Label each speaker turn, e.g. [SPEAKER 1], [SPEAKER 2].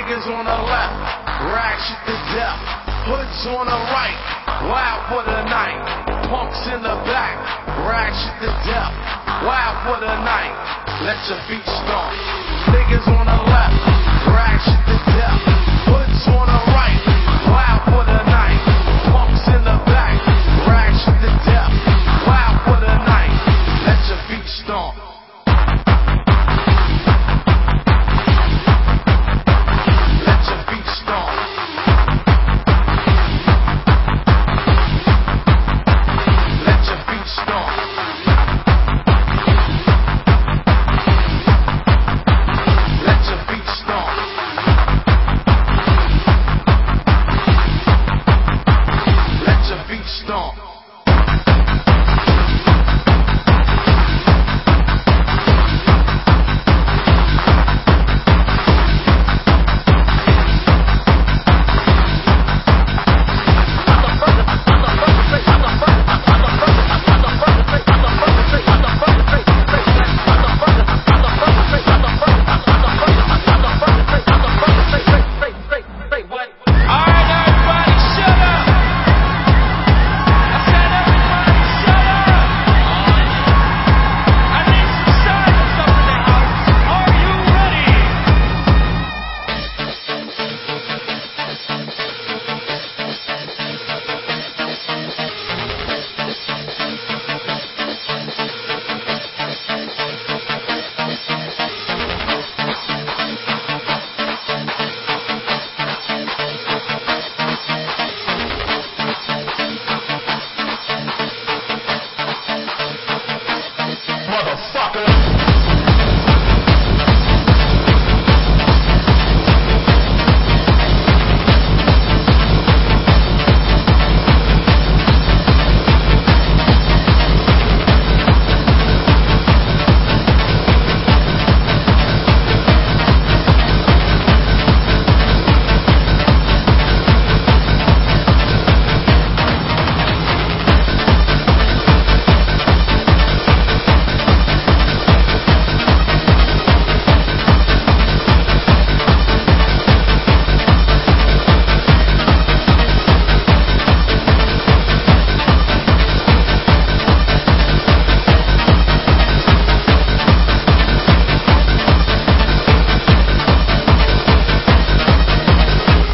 [SPEAKER 1] Niggas on the left, ratchet to death. Hoods on the right, wild for the night. Punks in the back, ratchet to death. Wild for the night, let your feet stomp. Niggas on the left, ratchet to death. Hoods on the right, wild for the night. Punks in the back, ratchet to death. Wild for the night, let your feet stomp. Stomp.